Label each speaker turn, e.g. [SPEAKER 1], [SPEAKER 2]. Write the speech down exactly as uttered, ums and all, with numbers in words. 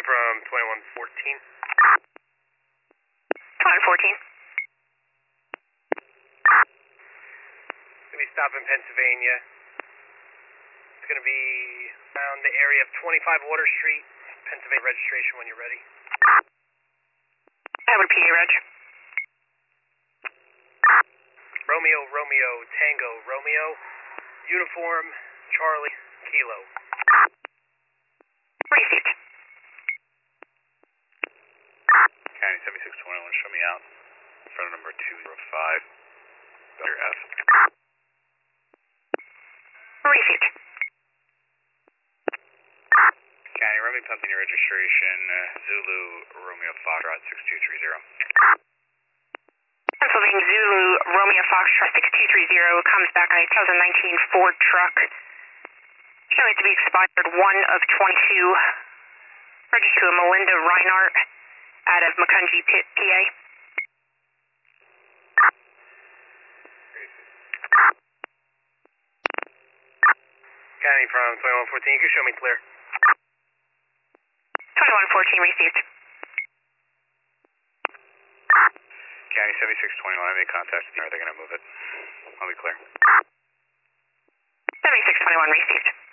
[SPEAKER 1] from twenty-one fourteen.
[SPEAKER 2] twenty-one fourteen.
[SPEAKER 1] Gonna be stopping Pennsylvania. It's gonna be around the area of twenty-five Water Street, Pennsylvania registration when you're ready.
[SPEAKER 2] Have a P A reg.
[SPEAKER 1] Romeo, Romeo, Tango, Romeo, uniform, Charlie, Kilo.
[SPEAKER 2] Received.
[SPEAKER 3] County seventy-six twenty-one, show me out. Front number two zero five, your F.
[SPEAKER 2] Received.
[SPEAKER 3] County, Romeo, Pennsylvania registration, uh, Zulu, Romeo, Foxtrot, six two three zero.
[SPEAKER 2] Pennsylvania Zulu, Romeo Foxtrot six two three zero comes back on a twenty nineteen Ford truck. Showing it to be expired one of twenty-two. Registered to a Melinda Reinhardt out of Macungie, P A.
[SPEAKER 1] County from twenty-one fourteen, you can show me clear.
[SPEAKER 2] twenty-one fourteen received.
[SPEAKER 3] County seventy-six twenty-one, I made contact with you. Are they going to move it? I'll be clear.
[SPEAKER 2] seventy-six twenty-one received.